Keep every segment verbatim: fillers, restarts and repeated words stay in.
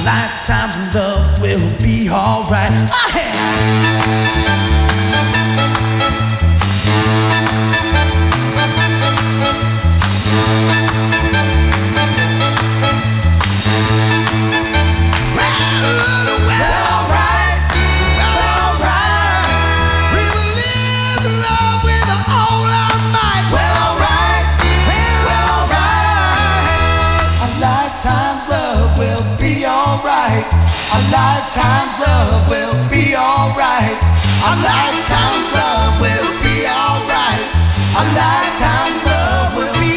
lifetime's love will be alright. Our lifetime's love will be alright. Our lifetime's love will be alright. Our lifetime's love will be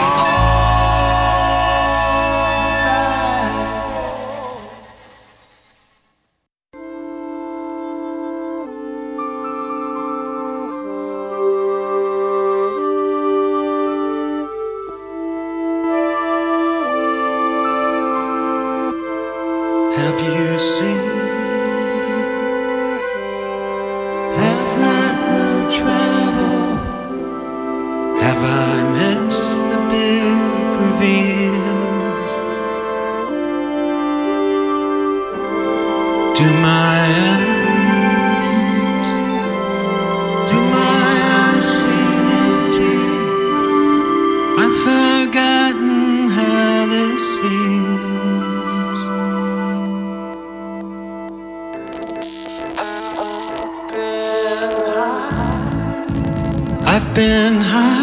Have you seen? Have not will travel. Have I missed the big reveals? Do my eyes, do my eyes seem empty? I've forgotten how this feels. I've been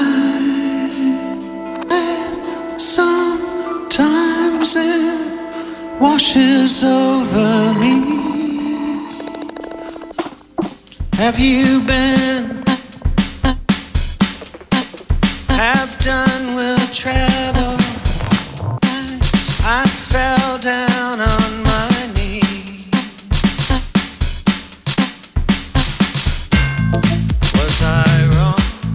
high, sometimes it washes over me. Have you been, have done will travel? I fell down on my knees. Was I wrong?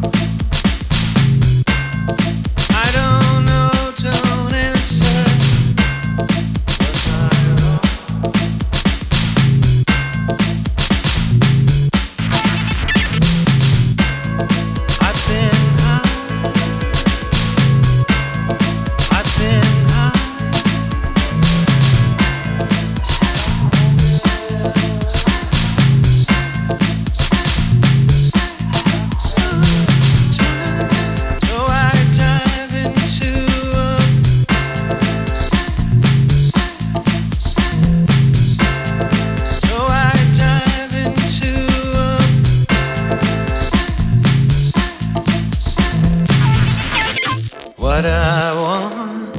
What I want,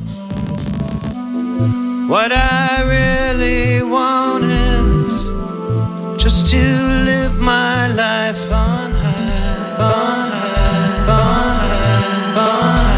what I really want is just to live my life on high, on high, on high, on high.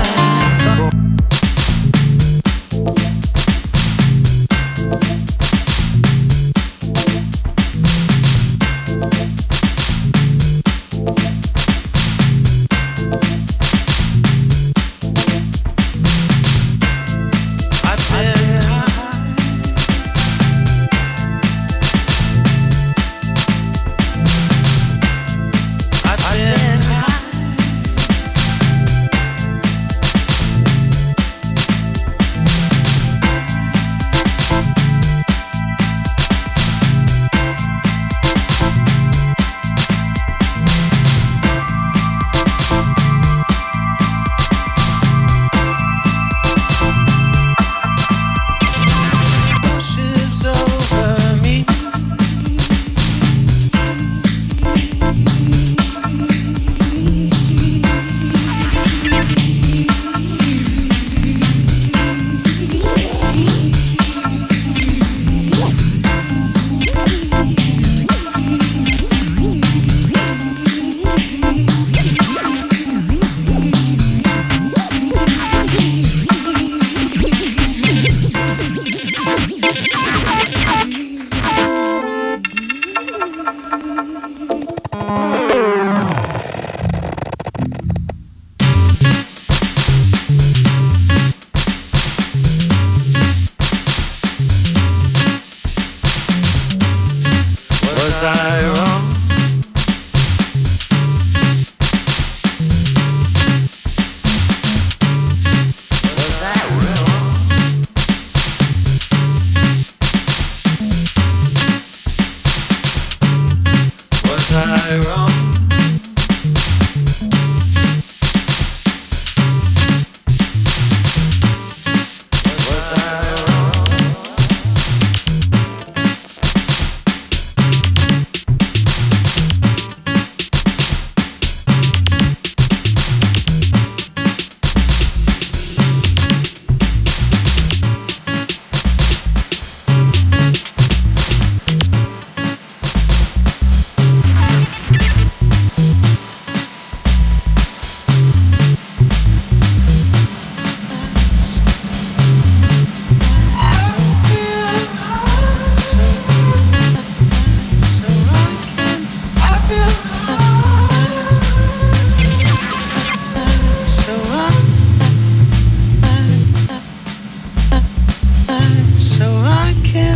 again.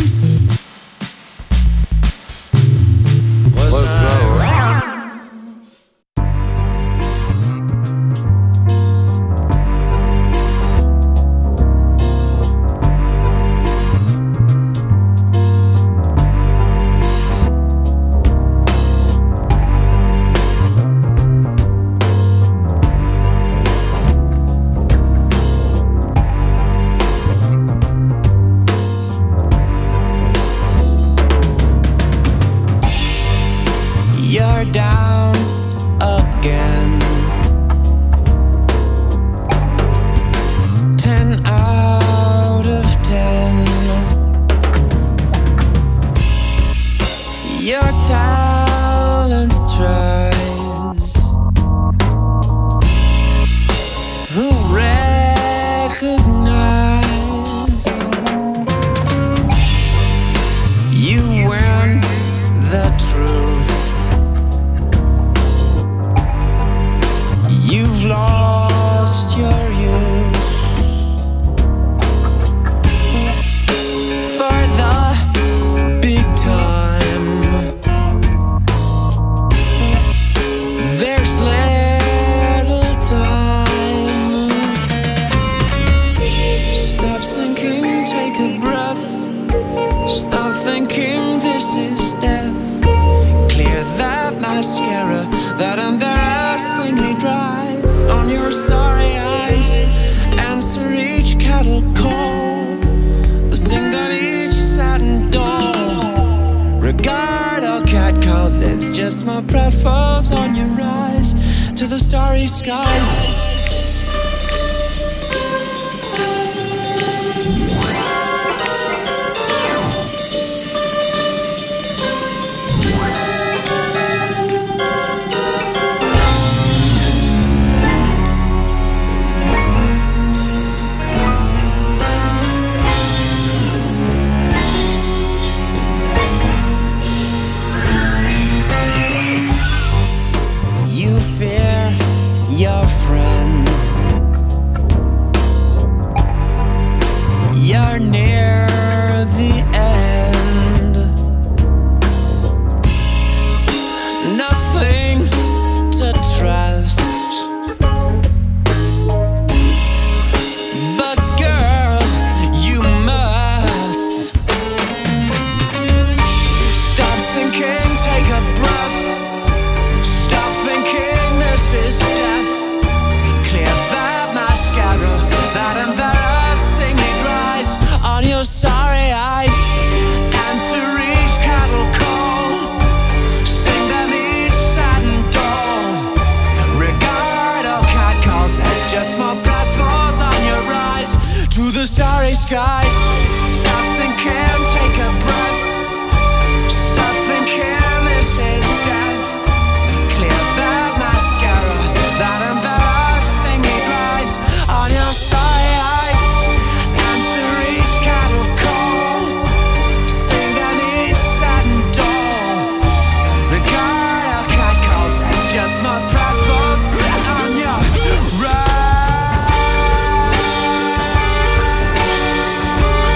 Was I wrong? You're down again. Ten out of ten. Your talent tries. Who recognize you when the truth? You've lost your youth for the big time. There's little time. Stop thinking, take a breath. Stop thinking this is death. Clear that mascara that embarrassingly dries on your sorry eyes. Answer each cattle call. Sing them each saddened door. Regard all catcalls, it's just my breath falls on your eyes to the starry skies. You fear your friends. You're near the end. Nothing to trust. But girl, you must stop thinking, take a breath. Stop thinking this is death. Clear that mascara that embarrassingly dries on your sorry eyes. Answer each cattle call. Sing them each saddened door. Regard all catcalls as just more blood falls on your eyes to the starry skies. Stop thinking, take a breath. Stop thinking this is death. Clear that mascara that embarrassingly dries on your sorry eyes. Answer each cattle call. Sing them each saddened door. Regard our catcalls as just my breath falls on your right.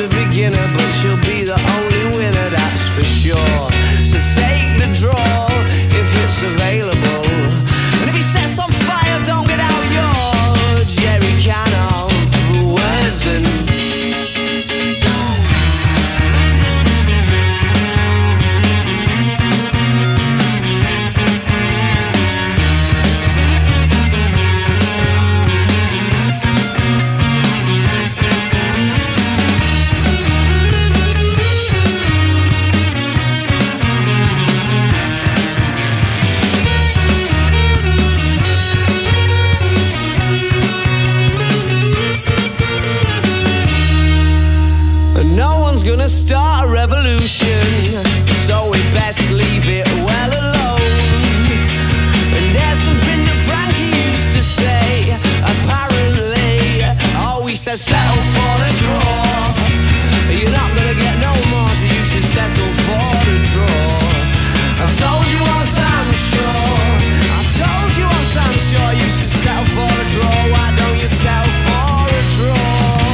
beginner, but she'll be the only winner, that's for sure. So take the draw if it's available, and if he sets on fire, don't get out your jerry can of words and gonna start a revolution, so we best leave it well alone. And there's something that Frankie used to say, apparently, oh, he says settle for a draw. You're not gonna get no more, so you should settle for the draw. I told you once, I'm sure, I told you once, I'm sure, you should settle for a draw. Why don't you settle for a draw?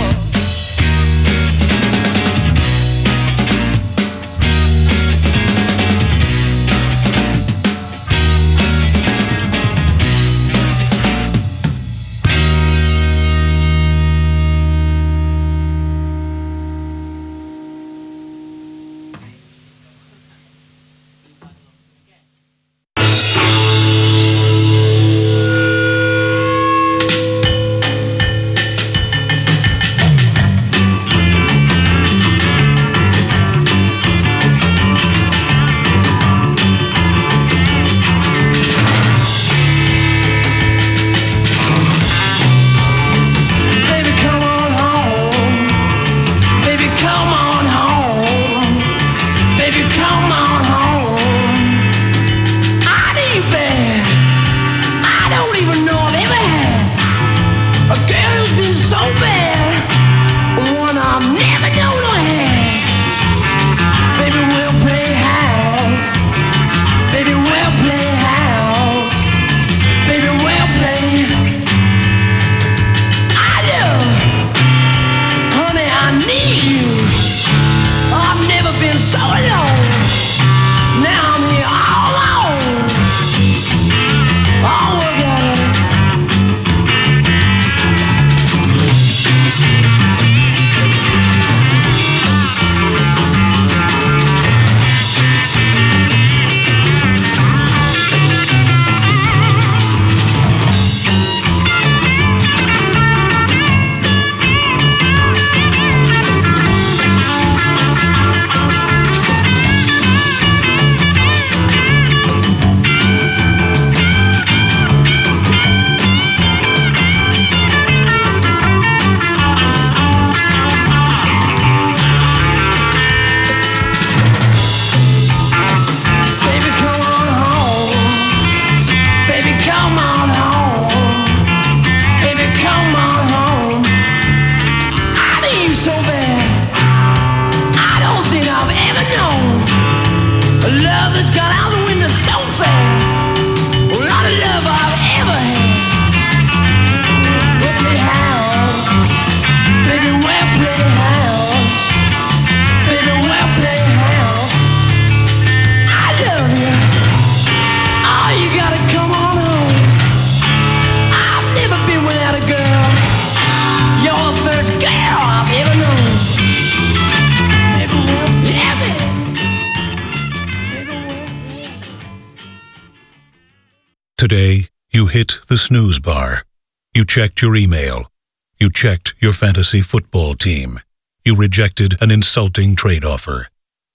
Today, you hit the snooze bar. You checked your email. You checked your fantasy football team. You rejected an insulting trade offer.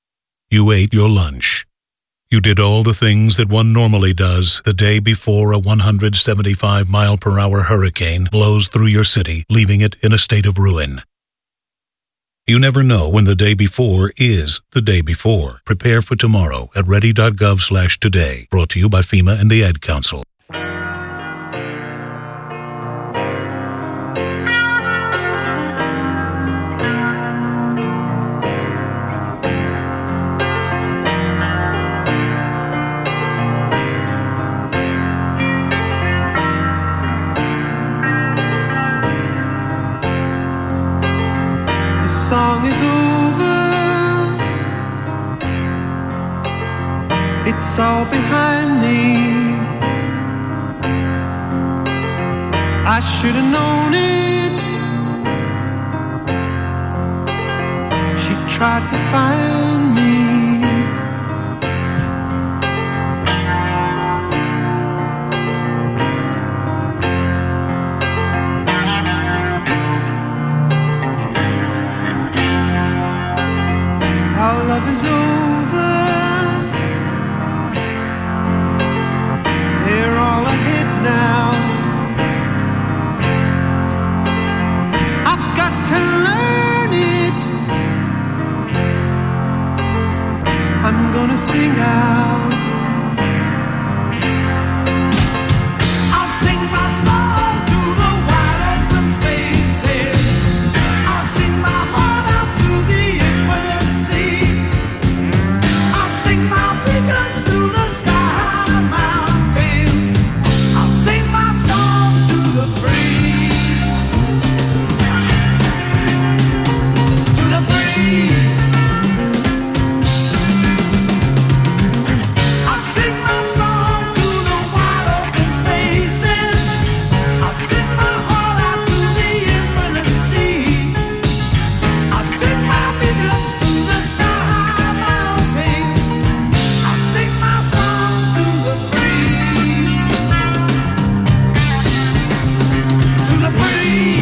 You ate your lunch. You did all the things that one normally does the day before a one hundred seventy-five mile per hour hurricane blows through your city, leaving it in a state of ruin. You never know when the day before is the day before. Prepare for tomorrow at ready.gov slash today. Brought to you by FEMA and the Ad Council. Song is It's all behind me. I should have known it. She tried to find me. Our love is over. They're all ahead now. I've got to learn it. I'm gonna sing out. I'll sing my song to the wide open spaces. I'll sing my heart out to the infinite sea. I'll sing my visions to the sky mountains. I'll sing my song to the free. To the free. I'll sing my song to the wide open spaces. I'll sing my heart out to the infinite sea. I'll sing my visions to the sky mountains. I'll sing my song to the free. To the free.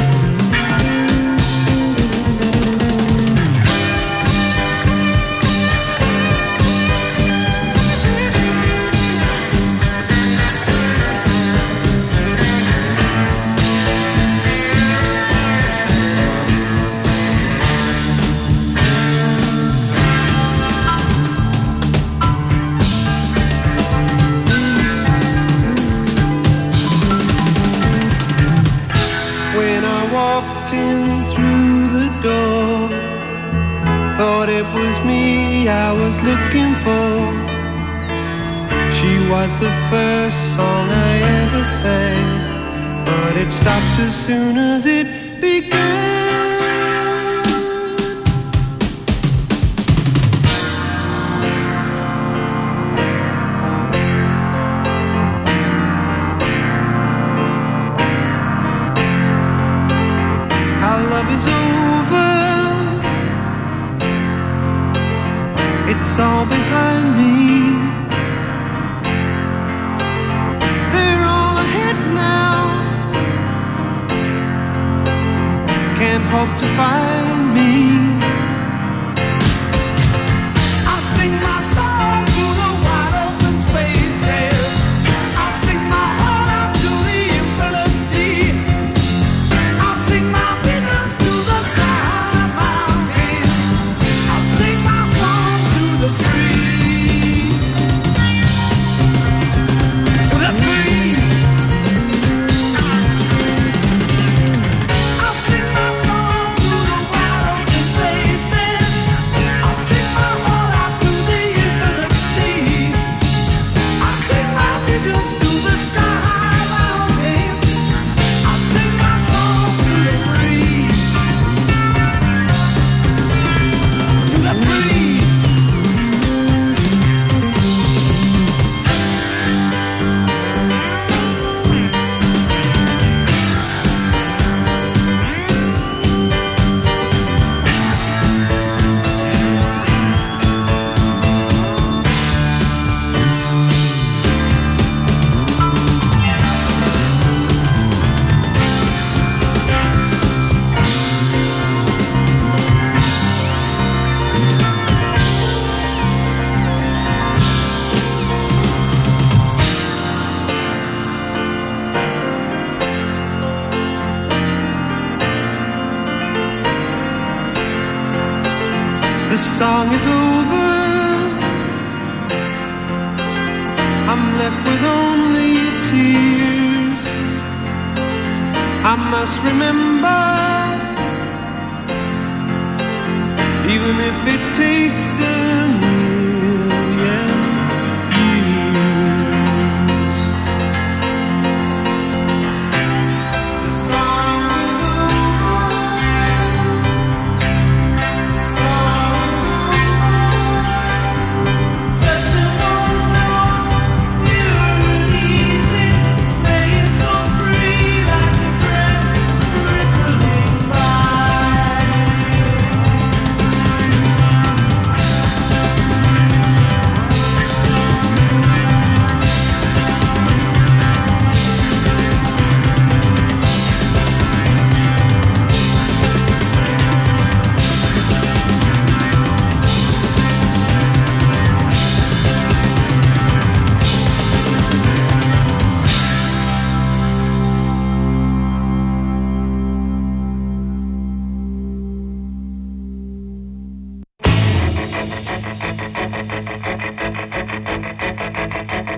When I walked in through the door, thought it was me I was looking for. She was the first song I ever sang, but it stopped as soon as it began. Our love is over. It's all behind me. They're all ahead now. Can't hope to find me. I'll sing my song to the wide open spaces. I'll sing my heart out to the infinite sea. I'll sing my visions to the sky mountains. I'll sing my song to the free. To the free. I'll sing my song to the wide open spaces. I'll sing my heart out to the infinite sea. I'll sing my visions to the sky mountains. I'll sing my song to the free. To the free. The song is over. I'm left with only tears. I must remember, even if it takes a million years. The song is over. The song is over. Set the one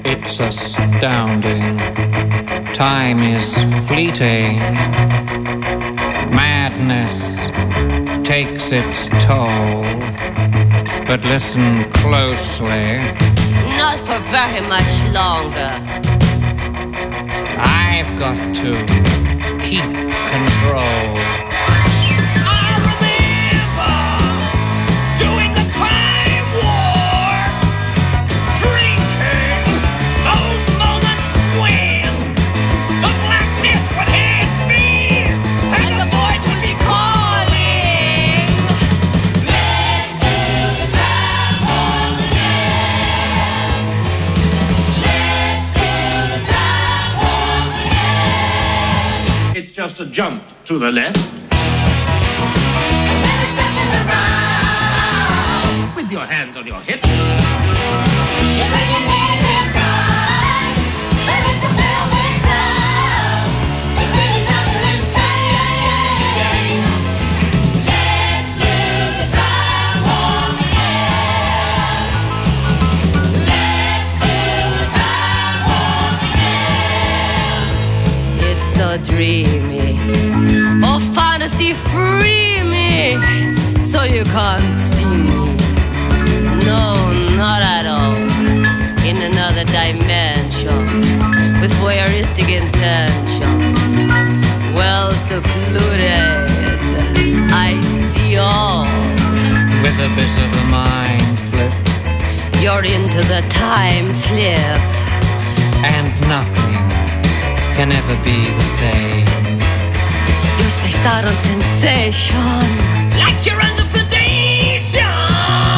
It's astounding. Time is fleeting. Madness takes its toll. But listen closely. Not for very much longer. I've got to keep control. I remember doing the time war, drinking those moments when the blackness would hit me and the void would be calling. Let's do the time warp again. Let's do the time warp again. It's just a jump to the left. And then a stretch to the right. With your hands on your hips. You bring your knees in tight. But it's the velvet clouds. We bring it down to insane. Let's do the time warp again. Let's do the time warp again. It's so dreamy. Oh, fantasy free me. So you can't see me. No, not at all. In another dimension. With voyeuristic intention. Well secluded. I see all. With a bit of a mind flip. You're into the time slip. And nothing can ever be the same. You're spaced out on sensation. Like you're under sedation.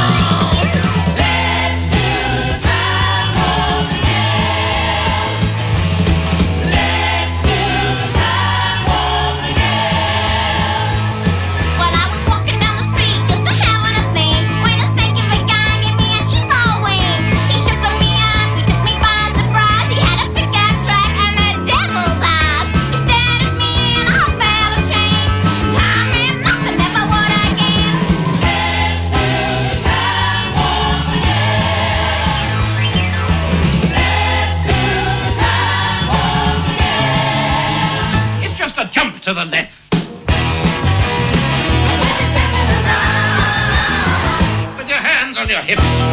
Let's do the time warp again. Let's do the time warp again. Well, I was walking down the street just a having a thing when a snake of a guy gave me an evil wink. He shook me up, he took me by surprise. He had a pickup truck and the devil's eyes. He stared at me and I felt a change. Time and nothing ever would again. Let's do the time warp again. Let's do the time warp again. It's just a jump to the left. And then a stretch to the right. With your hands on your hips.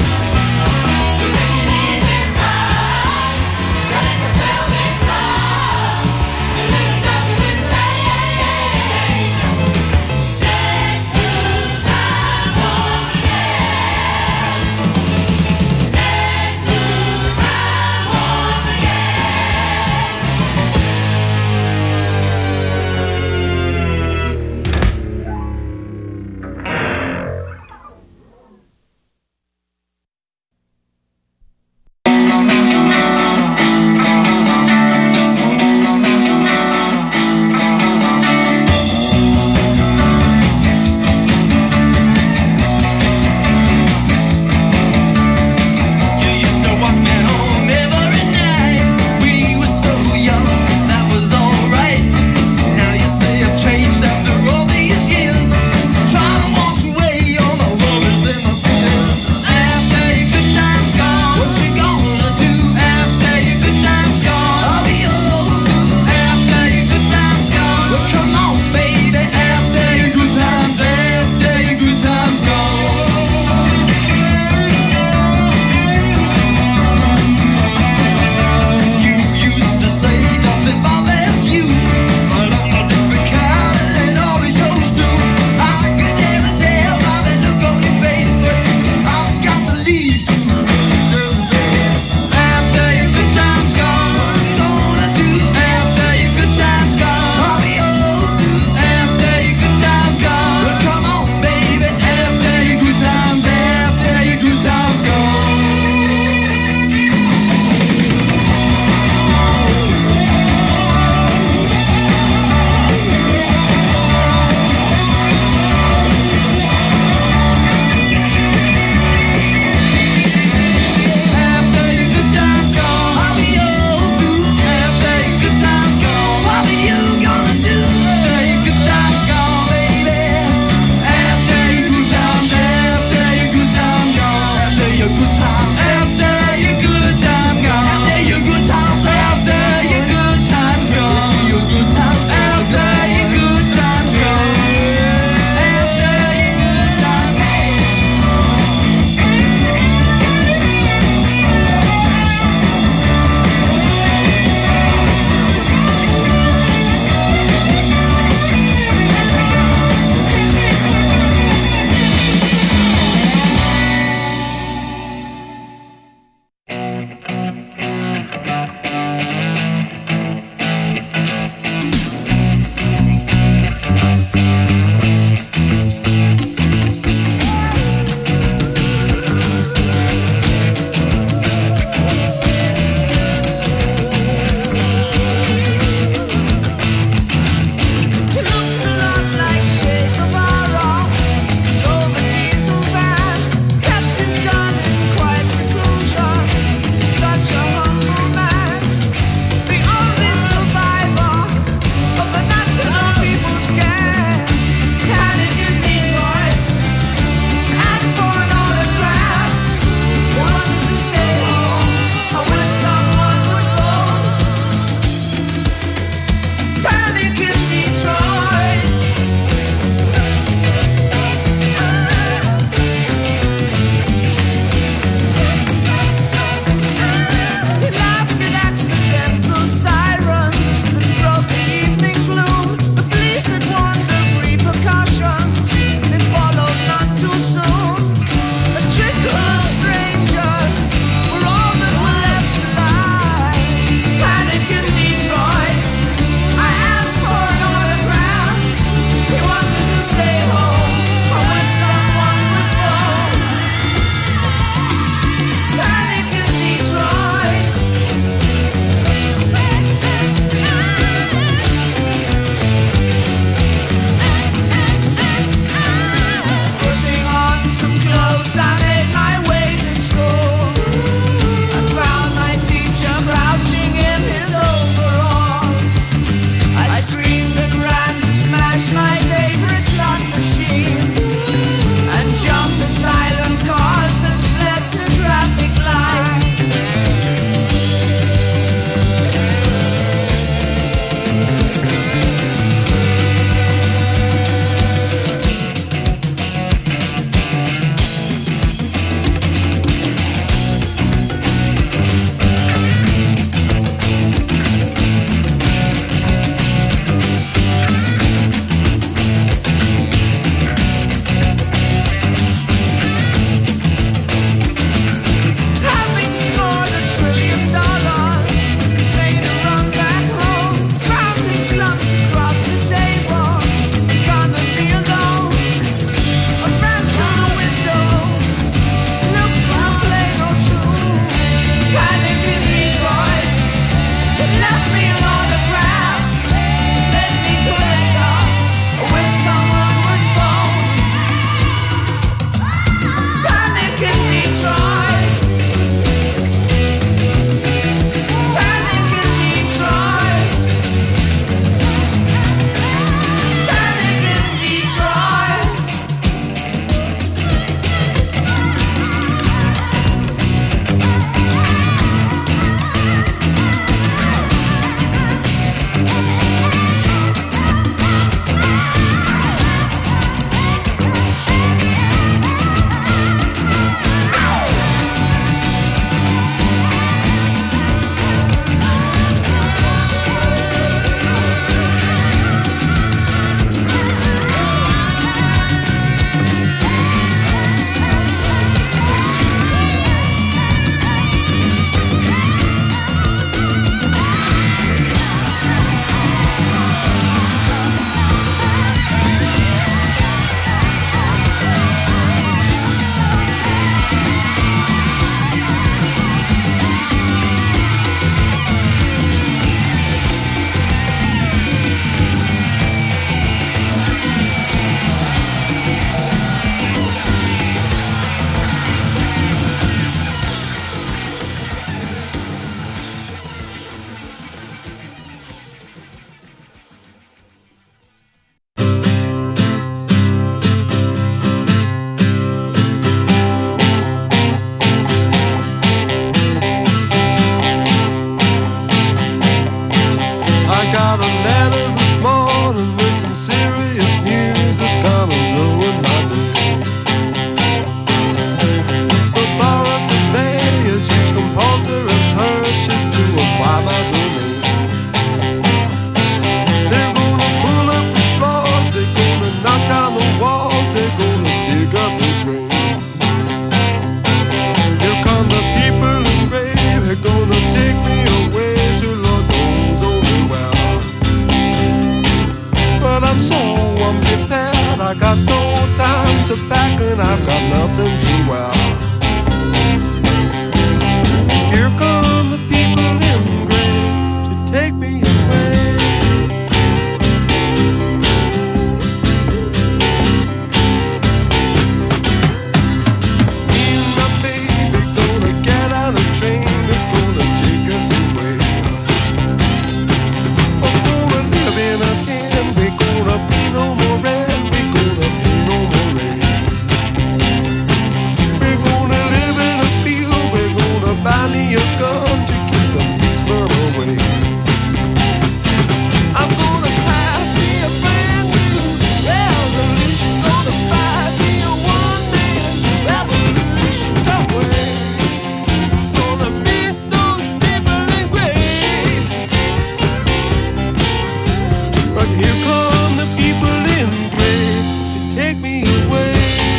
broken, I've got nothing to wear. Here come the people in gray to take me away. Me and my baby gonna get on a train that's gonna take us away. We're gonna live in a tent, we're gonna be no more rent, we're gonna be no more rain. We're gonna live in a field, we're gonna buy me a gun to keep the policeman away. I'm gonna pass me a brand new revolution, gonna fight me a one-man revolution somewhere. Gonna beat those people in gray. But here come the people in gray to take me away.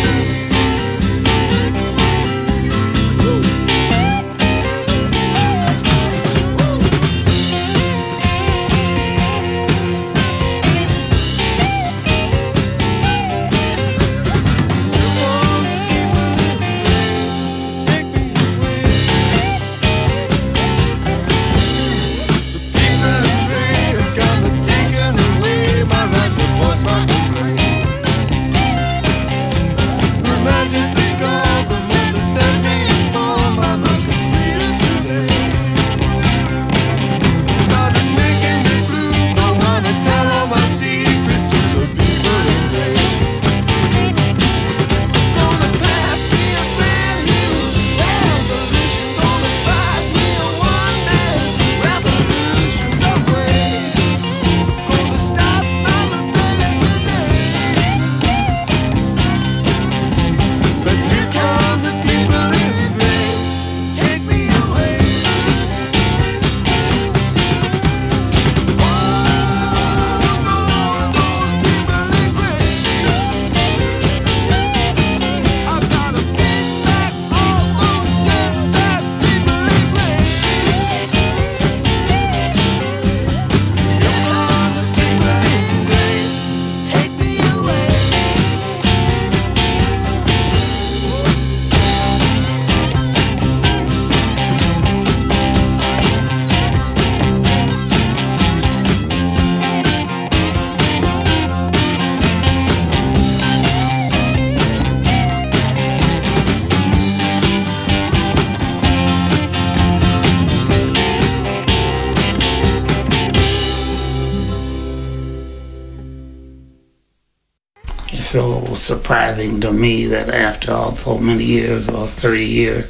It's so surprising to me that after all so many years, well, thirty years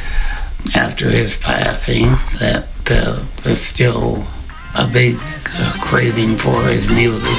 after his passing, that uh, there's still a big uh, craving for his music.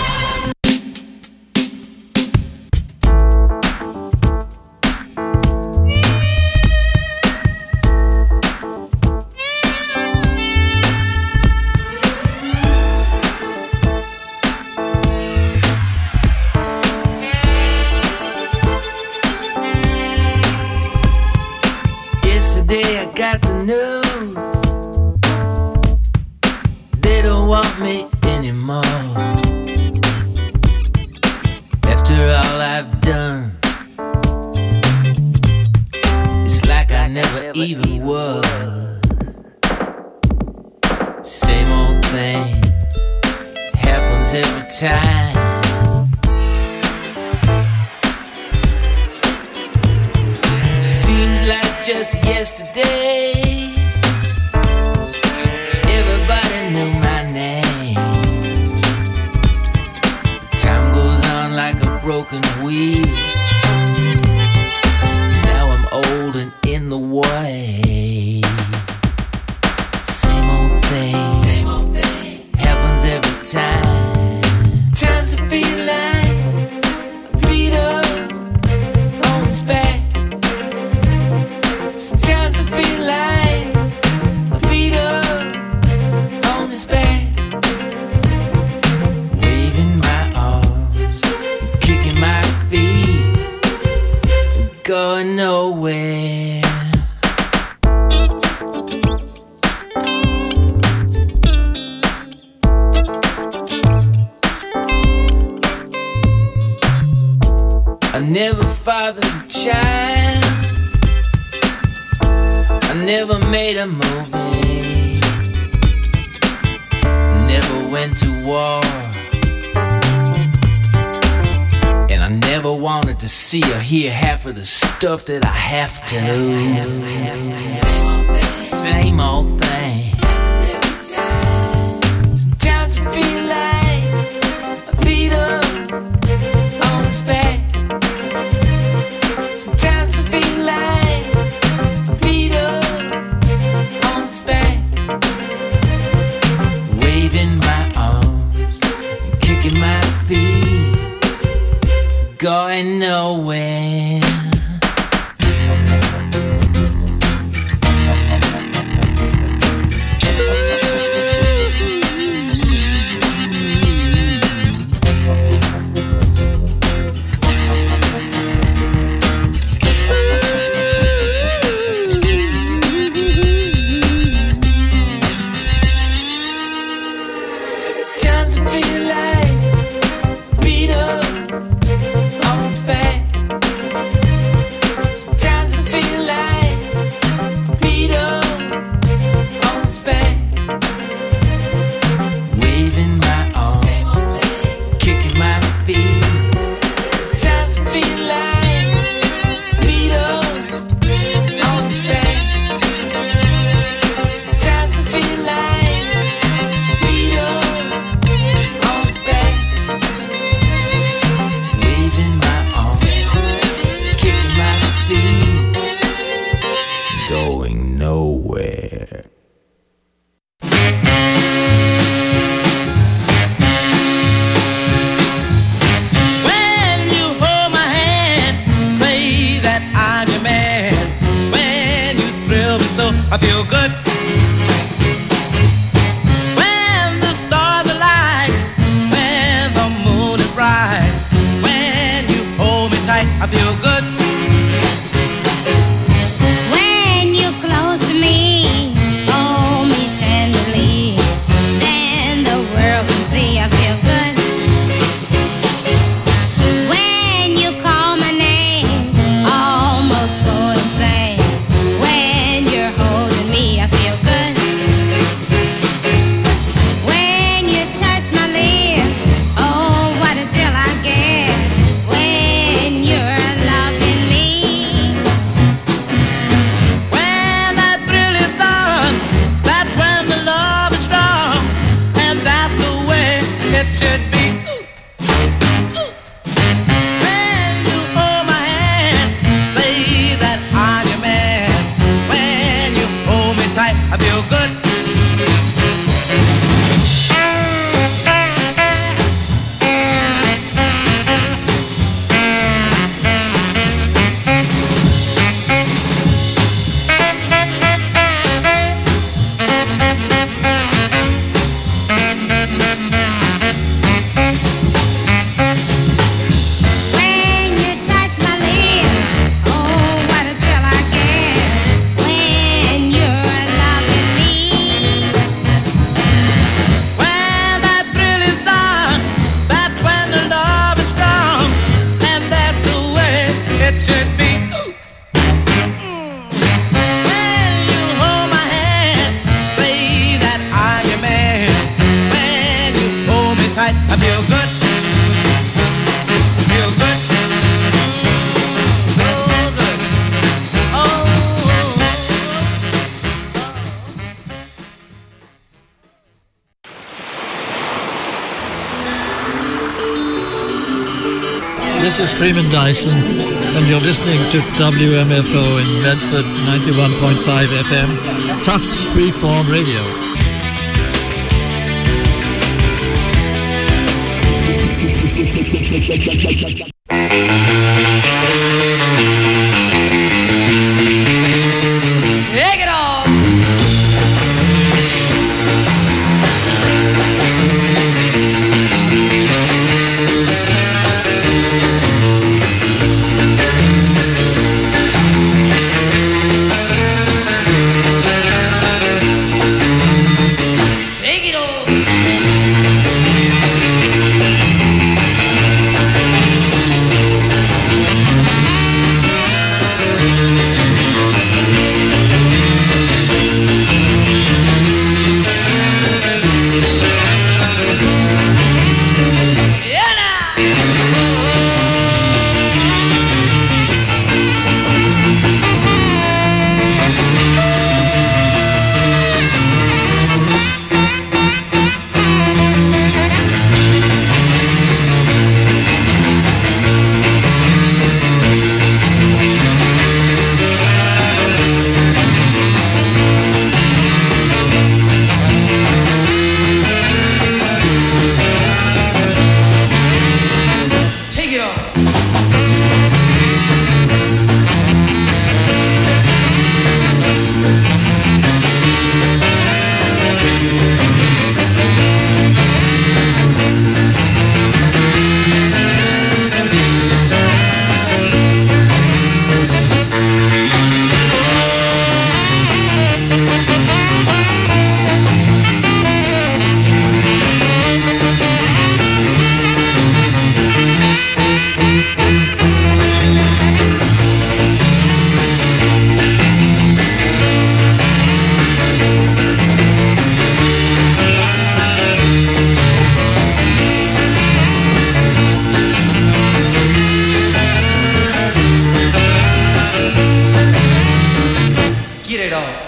Yesterday I got the news. They don't want me anymore. After all I've done, it's like I never even was. Same old thing happens every time. Seems like just yesterday everybody knew my name. Time goes on like a broken wheel. Now I'm old and in the way. Same old thing, same old thing happens every time. Times I feel like beat up on his back. Sometimes I feel like beat up on his back. Waving my arms, kicking my feet, going nowhere. I never father and child. I never made a movie, never went to war, and I never wanted to see or hear half of the stuff that I have to. Same old thing, same old thing. Sometimes you feel like a beat up on his back. Sometimes you feel like a beat up on his back. Waving my arms, kicking my feet, going nowhere. This is Freeman Dyson, and you're listening to W M F O in Medford, ninety-one point five F M, Tufts Freeform Radio. Take it off! Take it off! straight off.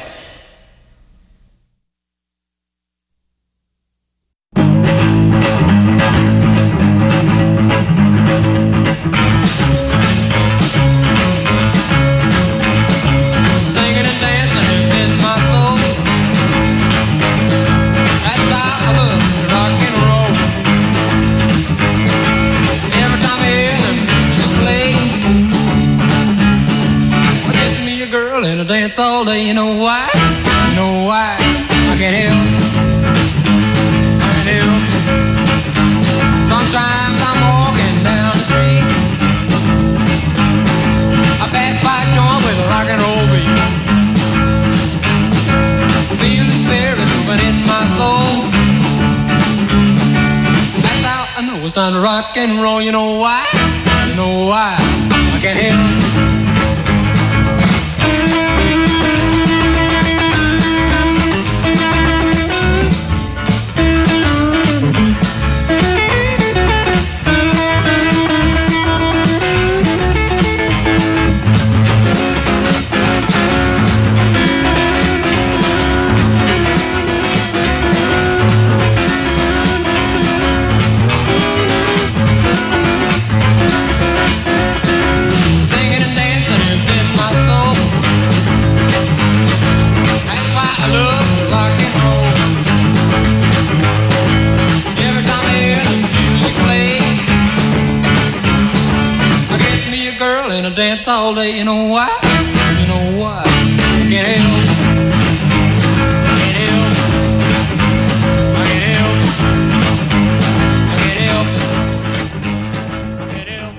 Singing and dancing is in my soul. That's how I love rock and roll. Every time I hear the music play, I get me a girl and a dance all day. You know why? You know why? I can't help. I can't help. Sometimes I'm walking down the street, I pass by a joint with a rock and roll beat. Feel the spirit moving in my soul. That's how I know it's time to rock and roll. You know why? You know why? I can't help. Singing and dancing is in my soul. That's why I love rock and roll. Every time I hear the music play, I get me a girl and a dance all day. You know why? You know why? I can't help. I can't help. I can't help. I can't help. I can't help.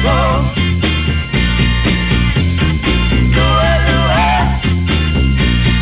Louie, Louie.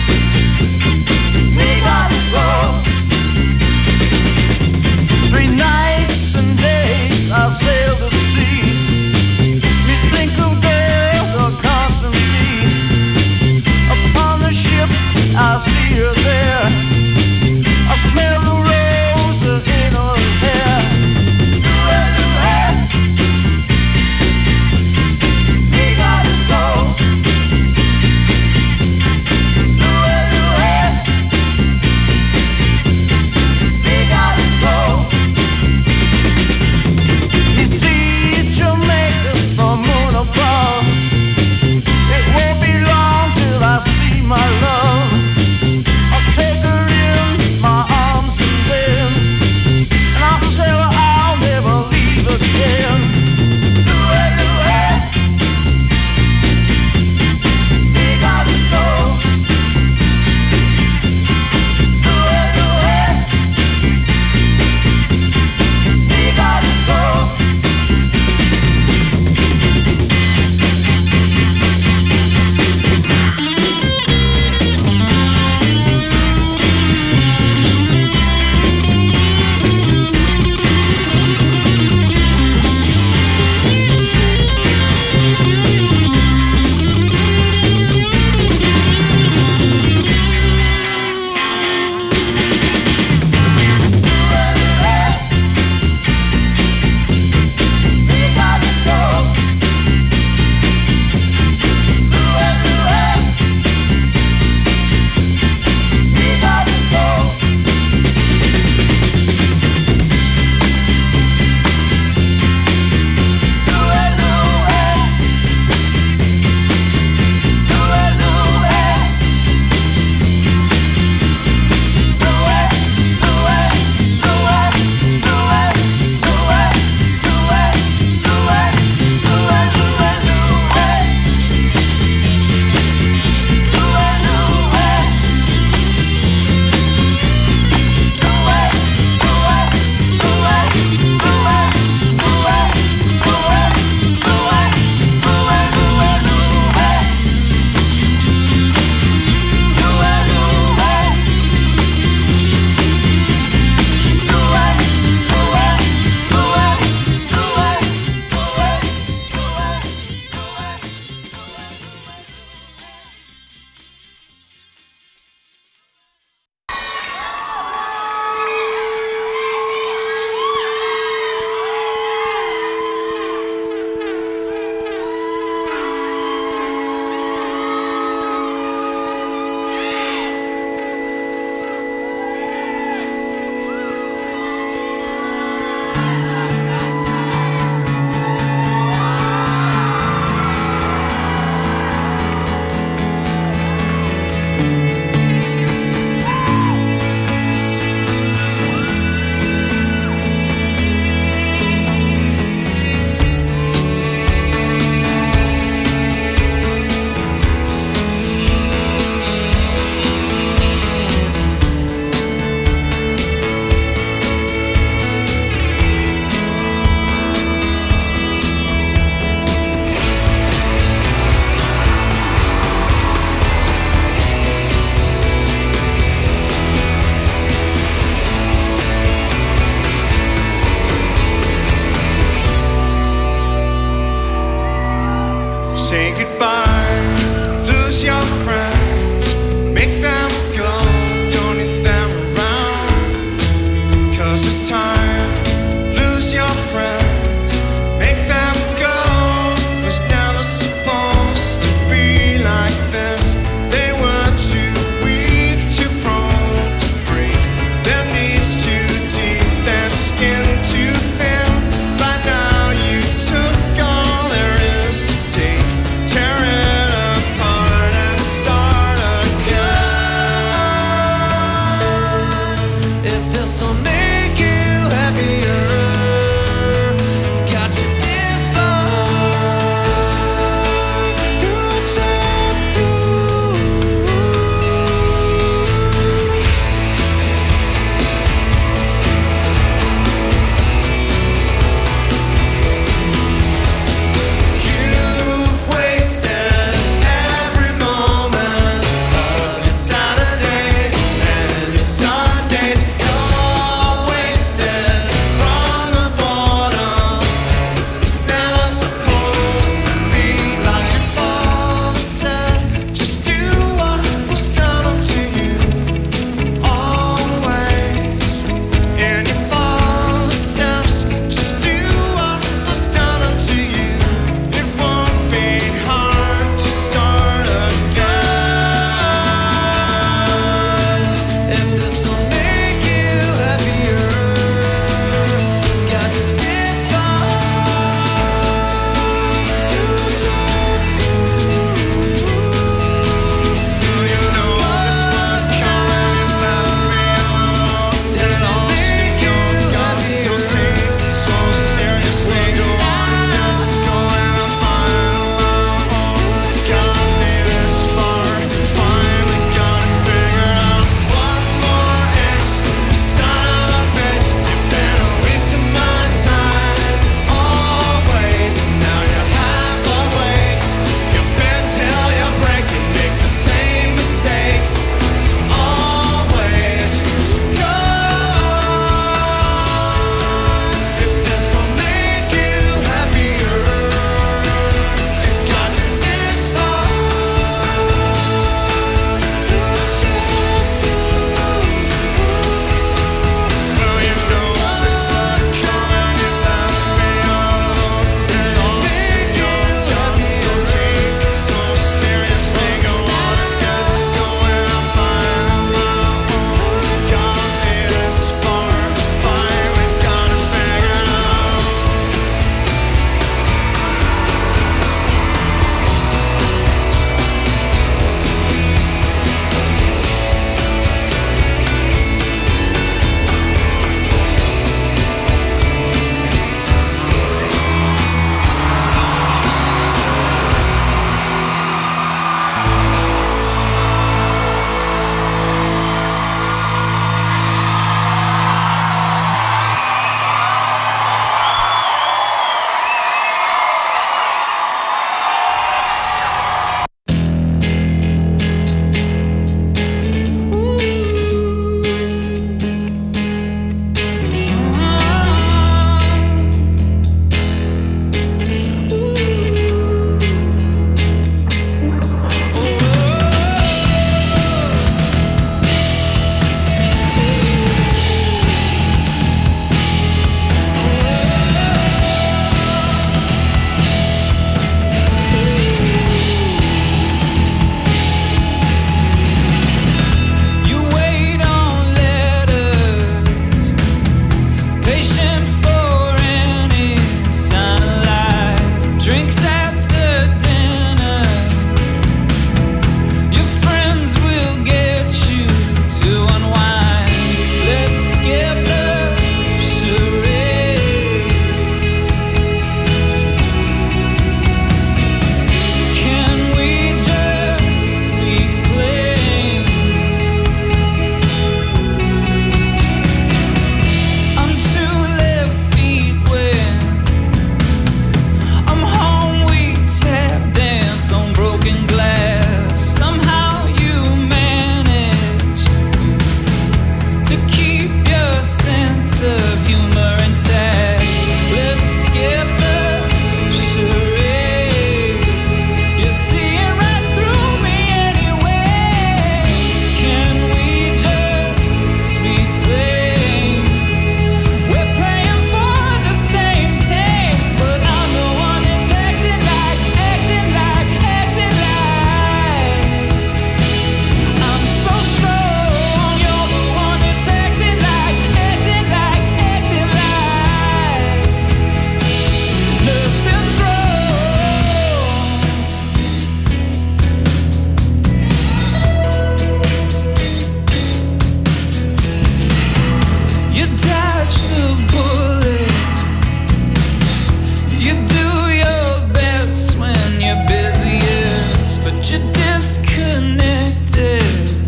disconnected.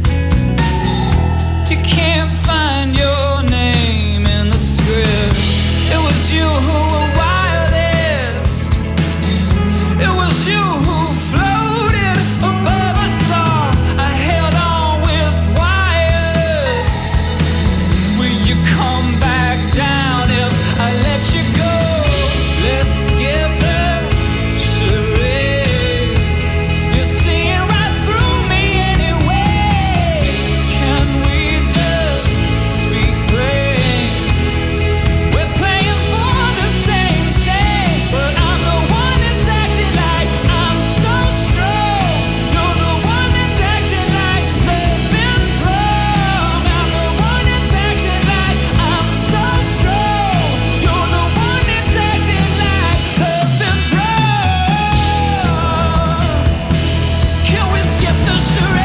You can't find your name in the script. It was you who were wildest. It was you who floated above a song. I held on with wires. Will you come back down if I let you go? Let's skip the charades. You're seeing right through me anyway. Can we just speak plain? We're playing for the same team, but I'm the one that's acting like I'm so strong. You're the one that's acting like nothing's wrong. I'm the one that's acting like I'm so strong. You're the one that's acting like nothing's wrong. Can we skip the charade?